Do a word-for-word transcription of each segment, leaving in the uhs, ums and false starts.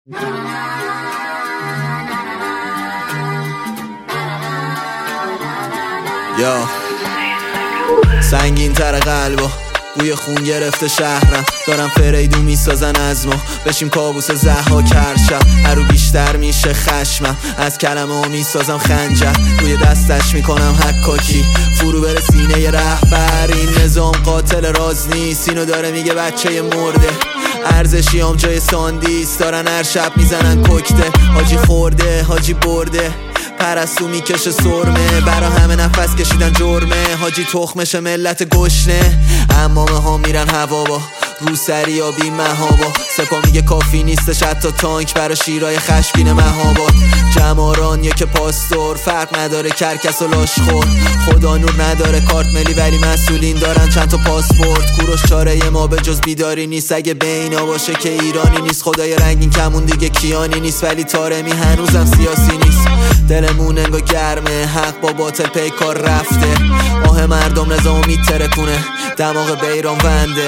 یا سنگین تر قلبا بوی خون گرفته شهرم، دارم فریدو میسازن از ما بشیم کابوس زهها کرشم. هر رو بیشتر میشه خشمم، از کلمه ها میسازم خنجر، روی دستش میکنم حکاکی فرو بره سینه رهبر. این نظام قاتل راز نیست، اینو داره میگه بچه مرده. ارزشیام جای ساندیس، دارن هر شب میزنن کوکته. حاجی خورده حاجی برده، پرستو میکشه سرمه، برا همه نفس کشیدن جرمه. حاجی تخمش ملت گشنه، امامه ها میرن هوا با رو سری یا بی مهابا. سپا میگه کافی نیستش حتی تانک برا شیرای خشبین مهابات. جماران یک پاستور، فرق نداره کرکس و لاش خور. خدا نور نداره کارت ملی ولی مسئولین دارن چند تا پاسپورت. کوروش چاره ما به جز بیداری نیست، اگه بینا باشه که ایرانی نیست. خدای رنگین کمون دیگه کیانی نیست، ولی تارمی هنوزم سیاسی نیست. دلمون انگا گرمه، حق با باطل پیکار رفته. آه مردم نظام میترکونه، دماغ بیران ونده.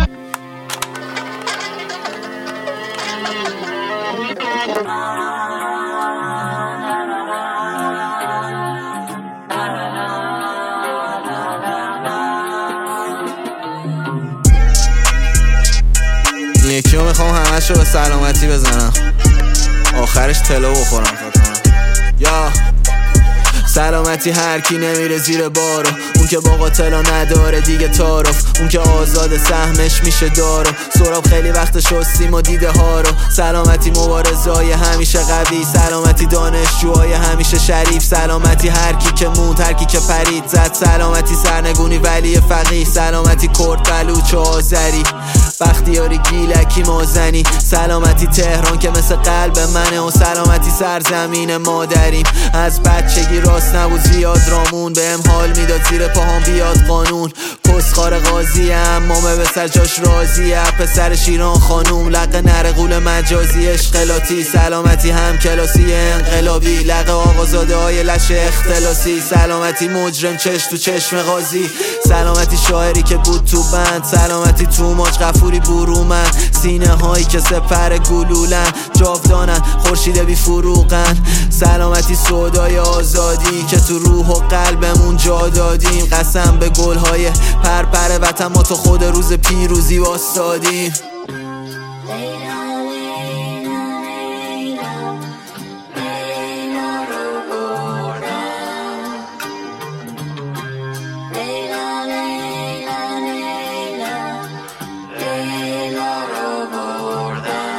یکی رو میخوام همه شو به سلامتی بزنم، آخرش طلا بخورم. یا سلامتی هر کی نمیره زیر بارو، اون که با قاتلا نداره دیگه تعارف. اون که آزاد سهمش میشه دارو، سراب خیلی وقت شستیم و دیده ها رو. سلامتی مبارزای همیشه قوی، سلامتی دانشجوهای همیشه شریف. سلامتی هر کی که موند، هر کی که پرید زد. سلامتی سرنگونی ولی فقیه، سلامتی کرد بلوچ و آذری. بختیاری گیلکی مازنی، سلامتی تهران که مثل قلب منه. و سلامتی سرزمین مادریم، از بچگی راست نبود زیاد رامون. بهم حال میداد زیر پاهم بیاد قانون. پسخار قاضی امامه به سر جاش راضیه، پسر شیران خانوم لقه نرقول مجازی اشقلاتی. سلامتی هم کلاسی انقلابی، لقه آقازاده های لش اختلاسی. سلامتی مجرم چش تو چشم قاضی، سلامتی شاعری که بود تو بند. سلامتی تو ماج غفوری برومن، سینه هایی که سپر گلولن. جاودانن خورشید بی فروغن، سلامتی سودای آزادی که تو روح و قلبمون جا دادیم. قسم به گلهای پرپر وطن ما تو خود روز پیروزی واسادیم.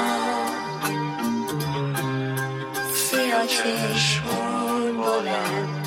چشمان بلند